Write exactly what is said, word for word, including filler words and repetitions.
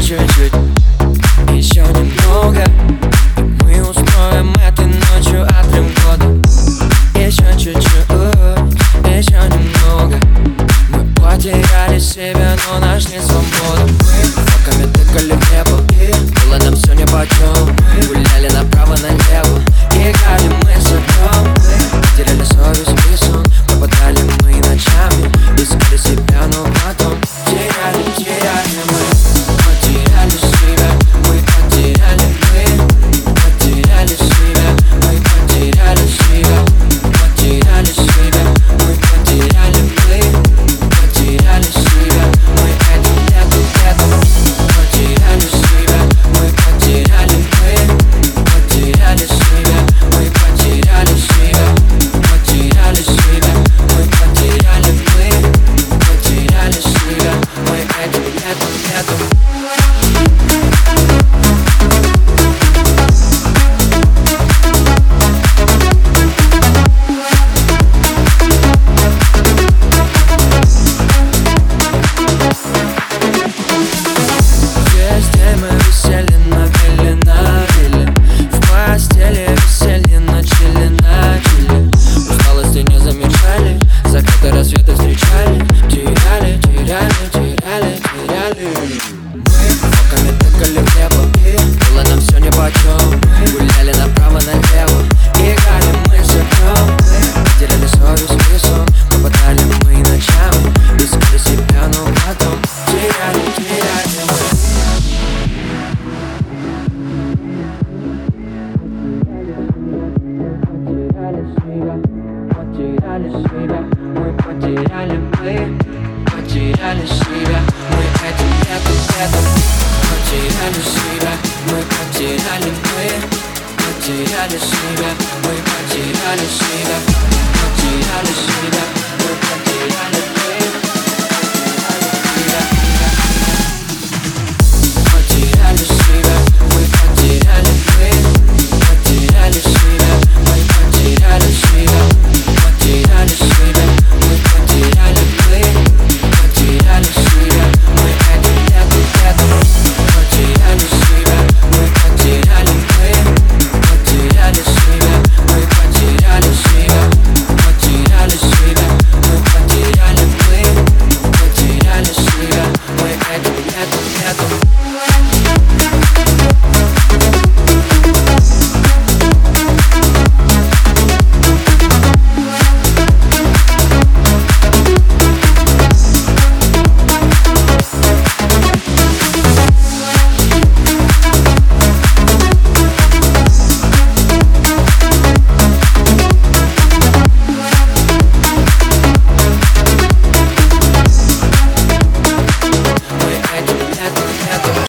чуть-чуть, еще немного, и мы устроим этой ночью отрыв года. Еще чуть-чуть, еще немного. Мы потеряли себя, но нашли свободу. Мы руками тыкали в небо, было нам все нипочем. Гуляли направо-налево, играли мы с огнем. Потеряли совесть и сон, попадали мы ночами, искали себя, но потом теряли, теряли мы. Потеряли себя, мы потеряли мы. Потеряли себя, мы потеряли себя. Потеряли себя, мы потеряли мы. Потеряли себя, мы этим летом, летом. Потеряли себя, мы потеряли мы. Потеряли себя, мы потеряли себя. Потеряли себя, мы потеряли мы. Потеряли себя, мы этим летом, летом. Рассветы встречали, теряли, теряли, теряли, теряли. Мы руками тыкали в небо, было нам все нипочем. Гуляли направо-налево, играли мы с огнем. Потеряли совесть и сон, попадали мы ночами, искали себя, но потом теряли, теряли мы. Потеряли себя, мы потеряли мы. Потеряли себя, мы этим летом, летом. Потеряли себя, мы потеряли мы. Потеряли себя, мы потеряли себя. Потеряли себя, мы